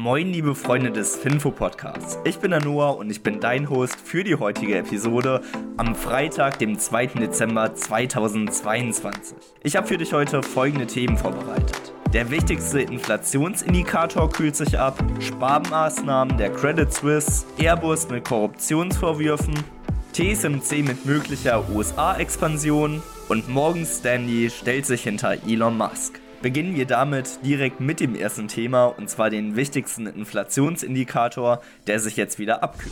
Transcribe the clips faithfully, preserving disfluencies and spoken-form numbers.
Moin liebe Freunde des Finfo-Podcasts. Ich bin der Noah und ich bin dein Host für die heutige Episode am Freitag, dem zweiten Dezember zweitausendzweiundzwanzig. Ich habe für dich heute folgende Themen vorbereitet. Der wichtigste Inflationsindikator kühlt sich ab, Sparmaßnahmen der Credit Suisse, Airbus mit Korruptionsvorwürfen, T S M C mit möglicher U S A-Expansion und Morgan Stanley stellt sich hinter Elon Musk. Beginnen wir damit direkt mit dem ersten Thema, und zwar den wichtigsten Inflationsindikator, der sich jetzt wieder abkühlt.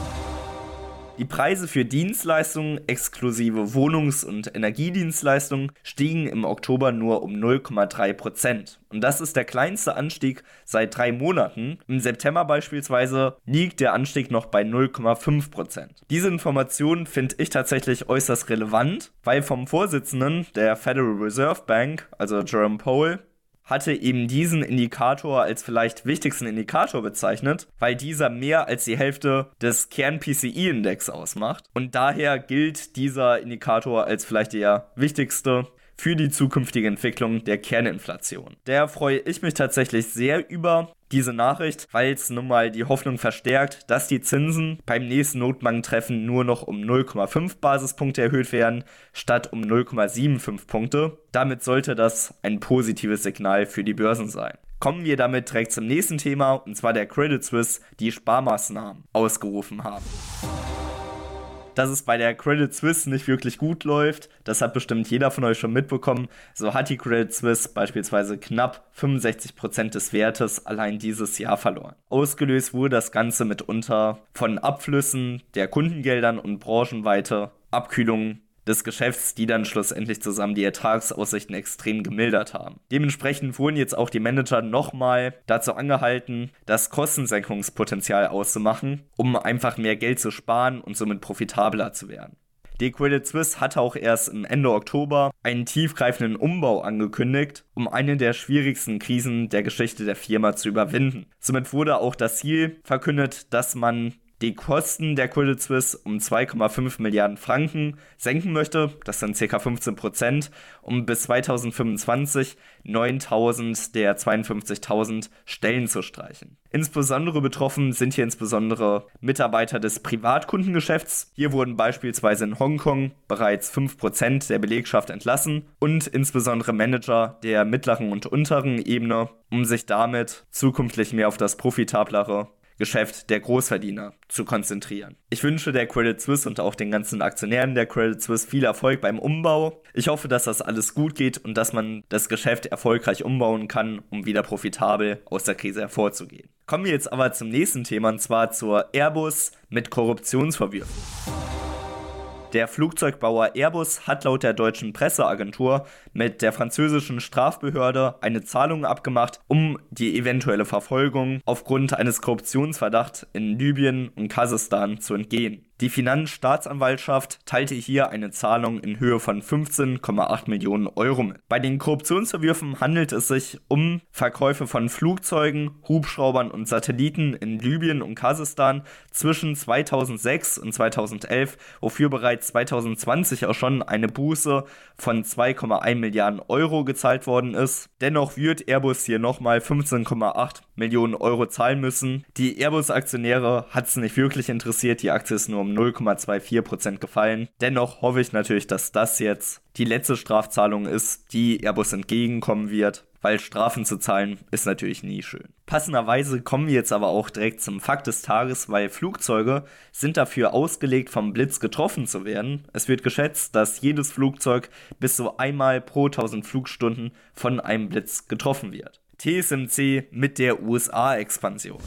Die Preise für Dienstleistungen exklusive Wohnungs- und Energiedienstleistungen stiegen im Oktober nur um null Komma drei Prozent. Und das ist der kleinste Anstieg seit drei Monaten. Im September beispielsweise liegt der Anstieg noch bei null Komma fünf Prozent. Diese Information finde ich tatsächlich äußerst relevant, weil vom Vorsitzenden der Federal Reserve Bank, also Jerome Powell, hatte eben diesen Indikator als vielleicht wichtigsten Indikator bezeichnet, weil dieser mehr als die Hälfte des Kern-P C I-Index ausmacht. Und daher gilt dieser Indikator als vielleicht der wichtigste für die zukünftige Entwicklung der Kerninflation. Daher freue ich mich tatsächlich sehr über diese Nachricht, weil es nun mal die Hoffnung verstärkt, dass die Zinsen beim nächsten Notenbanktreffen nur noch um null Komma fünf Basispunkte erhöht werden, statt um null Komma fünfundsiebzig Punkte. Damit sollte das ein positives Signal für die Börsen sein. Kommen wir damit direkt zum nächsten Thema, und zwar der Credit Suisse, die Sparmaßnahmen ausgerufen haben. Dass es bei der Credit Suisse nicht wirklich gut läuft, das hat bestimmt jeder von euch schon mitbekommen. So hat die Credit Suisse beispielsweise knapp fünfundsechzig Prozent des Wertes allein dieses Jahr verloren. Ausgelöst wurde das Ganze mitunter von Abflüssen der Kundengeldern und branchenweite Abkühlungen des Geschäfts, die dann schlussendlich zusammen die Ertragsaussichten extrem gemildert haben. Dementsprechend wurden jetzt auch die Manager nochmal dazu angehalten, das Kostensenkungspotenzial auszumachen, um einfach mehr Geld zu sparen und somit profitabler zu werden. Die Credit Suisse hatte auch erst im Ende Oktober einen tiefgreifenden Umbau angekündigt, um eine der schwierigsten Krisen der Geschichte der Firma zu überwinden. Somit wurde auch das Ziel verkündet, dass man die Kosten der Credit Suisse um zwei Komma fünf Milliarden Franken senken möchte, das sind ca. fünfzehn Prozent, um bis zweitausendfünfundzwanzig neuntausend der zweiundfünfzigtausend Stellen zu streichen. Insbesondere betroffen sind hier insbesondere Mitarbeiter des Privatkundengeschäfts. Hier wurden beispielsweise in Hongkong bereits fünf Prozent der Belegschaft entlassen und insbesondere Manager der mittleren und unteren Ebene, um sich damit zukünftig mehr auf das profitablere Geschäft der Großverdiener zu konzentrieren. Ich wünsche der Credit Suisse und auch den ganzen Aktionären der Credit Suisse viel Erfolg beim Umbau. Ich hoffe, dass das alles gut geht und dass man das Geschäft erfolgreich umbauen kann, um wieder profitabel aus der Krise hervorzugehen. Kommen wir jetzt aber zum nächsten Thema, und zwar zur Airbus mit Korruptionsvorwürfen. Der Flugzeugbauer Airbus hat laut der deutschen Presseagentur mit der französischen Strafbehörde eine Zahlung abgemacht, um die eventuelle Verfolgung aufgrund eines Korruptionsverdachts in Libyen und Kasachstan zu entgehen. Die Finanzstaatsanwaltschaft teilte hier eine Zahlung in Höhe von fünfzehn Komma acht Millionen Euro mit. Bei den Korruptionsvorwürfen handelt es sich um Verkäufe von Flugzeugen, Hubschraubern und Satelliten in Libyen und Kasachstan zwischen zweitausendsechs und zweitausendelf, wofür bereits zweitausendzwanzig auch schon eine Buße von zwei Komma eins Milliarden Euro gezahlt worden ist. Dennoch wird Airbus hier nochmal fünfzehn Komma acht Millionen Euro zahlen müssen. Die Airbus-Aktionäre hat es nicht wirklich interessiert, die Aktie ist nur um null Komma vierundzwanzig Prozent gefallen. Dennoch hoffe ich natürlich, dass das jetzt die letzte Strafzahlung ist, die Airbus entgegenkommen wird, weil Strafen zu zahlen ist natürlich nie schön. Passenderweise kommen wir jetzt aber auch direkt zum Fakt des Tages, weil Flugzeuge sind dafür ausgelegt, vom Blitz getroffen zu werden. Es wird geschätzt, dass jedes Flugzeug bis zu einmal pro tausend Flugstunden von einem Blitz getroffen wird. T S M C mit der U S A-Expansion.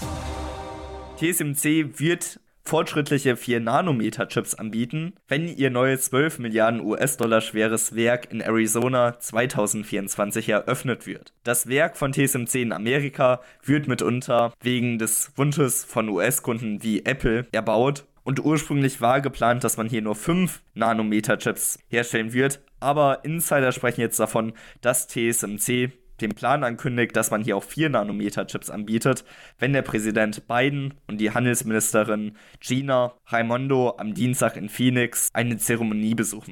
T S M C wird fortschrittliche vier Nanometer Chips anbieten, wenn ihr neues zwölf Milliarden U S-Dollar schweres Werk in Arizona zweitausendvierundzwanzig eröffnet wird. Das Werk von T S M C in Amerika wird mitunter wegen des Wunsches von U S-Kunden wie Apple erbaut, und ursprünglich war geplant, dass man hier nur fünf Nanometer Chips herstellen wird, aber Insider sprechen jetzt davon, dass T S M C den Plan ankündigt, dass man hier auch vier Nanometer Chips anbietet, wenn der Präsident Biden und die Handelsministerin Gina Raimondo am Dienstag in Phoenix eine Zeremonie besuchen werden.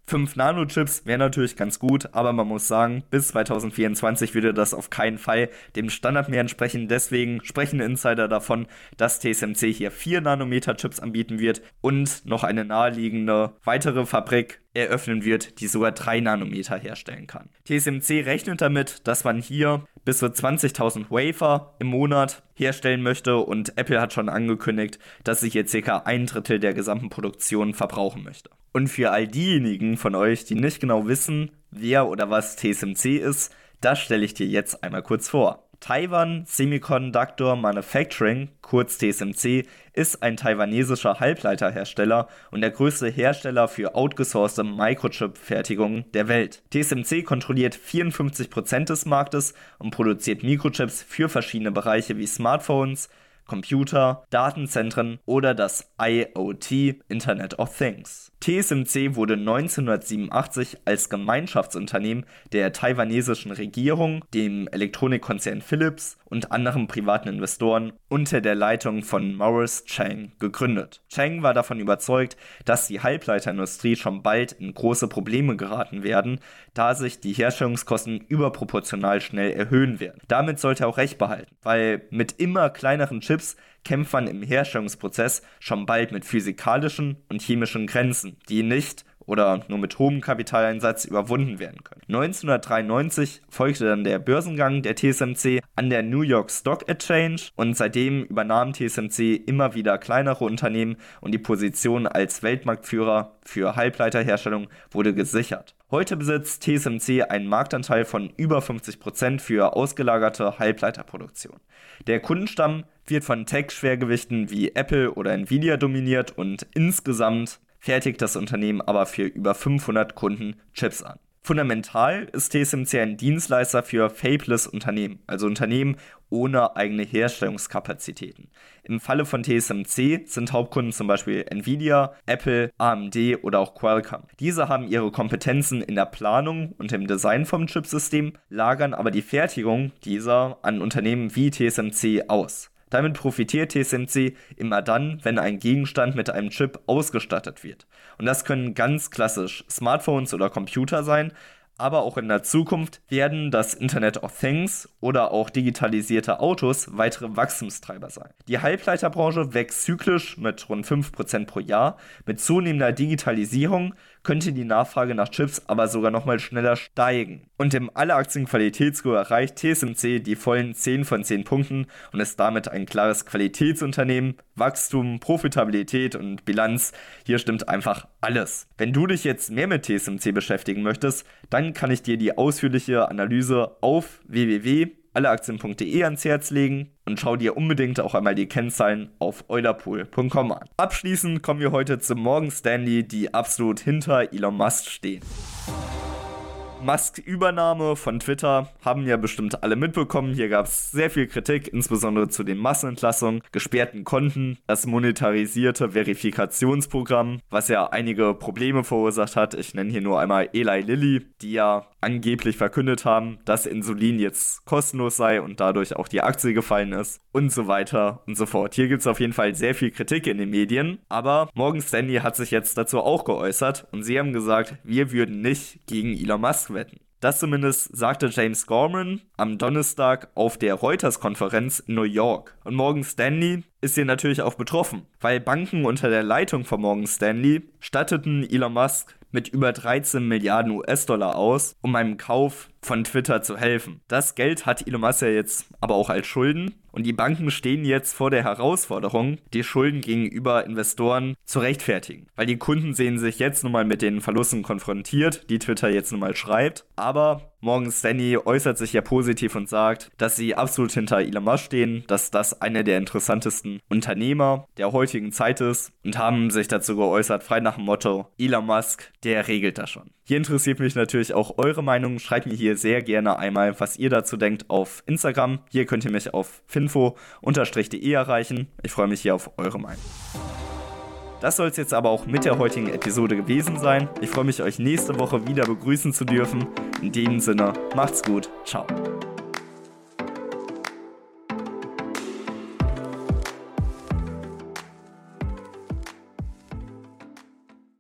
fünf Nanochips wäre natürlich ganz gut, aber man muss sagen, bis zwanzig vierundzwanzig würde das auf keinen Fall dem Standard mehr entsprechen. Deswegen sprechen Insider davon, dass T S M C hier vier Nanometer Chips anbieten wird und noch eine naheliegende weitere Fabrik eröffnen wird, die sogar drei Nanometer herstellen kann. T S M C rechnet damit, dass man hier bis zu zwanzigtausend Wafer im Monat herstellen möchte und Apple hat schon angekündigt, dass sie hier ca. ein Drittel der gesamten Produktion verbrauchen möchte. Und für all diejenigen von euch, die nicht genau wissen, wer oder was T S M C ist, das stelle ich dir jetzt einmal kurz vor. Taiwan Semiconductor Manufacturing, kurz T S M C, ist ein taiwanesischer Halbleiterhersteller und der größte Hersteller für outgesourcete Microchip-Fertigung der Welt. T S M C kontrolliert vierundfünfzig Prozent des Marktes und produziert Mikrochips für verschiedene Bereiche wie Smartphones, Computer, Datenzentren oder das I O T, Internet of Things. T S M C wurde neunzehnhundertsiebenundachtzig als Gemeinschaftsunternehmen der taiwanesischen Regierung, dem Elektronikkonzern Philips und anderen privaten Investoren unter der Leitung von Morris Chang gegründet. Chang war davon überzeugt, dass die Halbleiterindustrie schon bald in große Probleme geraten werden, da sich die Herstellungskosten überproportional schnell erhöhen werden. Damit sollte er auch recht behalten, weil mit immer kleineren Chips kämpft man im Herstellungsprozess schon bald mit physikalischen und chemischen Grenzen, die nicht oder nur mit hohem Kapitaleinsatz überwunden werden können. neunzehnhundertdreiundneunzig folgte dann der Börsengang der T S M C an der New York Stock Exchange und seitdem übernahm T S M C immer wieder kleinere Unternehmen und die Position als Weltmarktführer für Halbleiterherstellung wurde gesichert. Heute besitzt T S M C einen Marktanteil von über fünfzig Prozent für ausgelagerte Halbleiterproduktion. Der Kundenstamm wird von Tech-Schwergewichten wie Apple oder Nvidia dominiert und insgesamt fertigt das Unternehmen aber für über fünfhundert Kunden Chips an. Fundamental ist T S M C ein Dienstleister für fabless Unternehmen, also Unternehmen ohne eigene Herstellungskapazitäten. Im Falle von T S M C sind Hauptkunden zum Beispiel Nvidia, Apple, A M D oder auch Qualcomm. Diese haben ihre Kompetenzen in der Planung und im Design vom Chipsystem, lagern aber die Fertigung dieser an Unternehmen wie T S M C aus. Damit profitiert T S M C immer dann, wenn ein Gegenstand mit einem Chip ausgestattet wird. Und das können ganz klassisch Smartphones oder Computer sein, aber auch in der Zukunft werden das Internet of Things oder auch digitalisierte Autos weitere Wachstumstreiber sein. Die Halbleiterbranche wächst zyklisch mit rund fünf Prozent pro Jahr. Mit zunehmender Digitalisierung könnte die Nachfrage nach Chips aber sogar nochmal schneller steigen. Und im Alle-Aktien-Qualitätsscore erreicht T S M C die vollen zehn von zehn Punkten und ist damit ein klares Qualitätsunternehmen. Wachstum, Profitabilität und Bilanz, hier stimmt einfach alles. Wenn du dich jetzt mehr mit T S M C beschäftigen möchtest, dann kann ich dir die ausführliche Analyse auf w w w punkt alle aktien punkt de ans Herz legen und schau dir unbedingt auch einmal die Kennzahlen auf eulerpool punkt com an. Abschließend kommen wir heute zu Morgan Stanley, die absolut hinter Elon Musk stehen. Musk-Übernahme von Twitter haben ja bestimmt alle mitbekommen. Hier gab es sehr viel Kritik, insbesondere zu den Massenentlassungen, gesperrten Konten, das monetarisierte Verifikationsprogramm, was ja einige Probleme verursacht hat. Ich nenne hier nur einmal Eli Lilly, die ja angeblich verkündet haben, dass Insulin jetzt kostenlos sei und dadurch auch die Aktie gefallen ist und so weiter und so fort. Hier gibt es auf jeden Fall sehr viel Kritik in den Medien, aber Morgan Stanley hat sich jetzt dazu auch geäußert und sie haben gesagt, wir würden nicht gegen Elon Musk wetten. Das zumindest sagte James Gorman am Donnerstag auf der Reuters-Konferenz in New York. Und Morgan Stanley ist hier natürlich auch betroffen, weil Banken unter der Leitung von Morgan Stanley statteten Elon Musk mit über dreizehn Milliarden U S-Dollar aus, um einem Kauf von Twitter zu helfen. Das Geld hat Elon Musk ja jetzt aber auch als Schulden und die Banken stehen jetzt vor der Herausforderung, die Schulden gegenüber Investoren zu rechtfertigen. Weil die Kunden sehen sich jetzt nun mal mit den Verlusten konfrontiert, die Twitter jetzt nun mal schreibt, aber Morgan Stanley äußert sich ja positiv und sagt, dass sie absolut hinter Elon Musk stehen, dass das einer der interessantesten Unternehmer der heutigen Zeit ist und haben sich dazu geäußert, frei nach dem Motto, Elon Musk, der regelt das schon. Hier interessiert mich natürlich auch eure Meinung. Schreibt mir hier sehr gerne einmal, was ihr dazu denkt, auf Instagram. Hier könnt ihr mich auf finfo unterstrich de erreichen. Ich freue mich hier auf eure Meinung. Das soll es jetzt aber auch mit der heutigen Episode gewesen sein. Ich freue mich, euch nächste Woche wieder begrüßen zu dürfen. In dem Sinne, macht's gut. Ciao.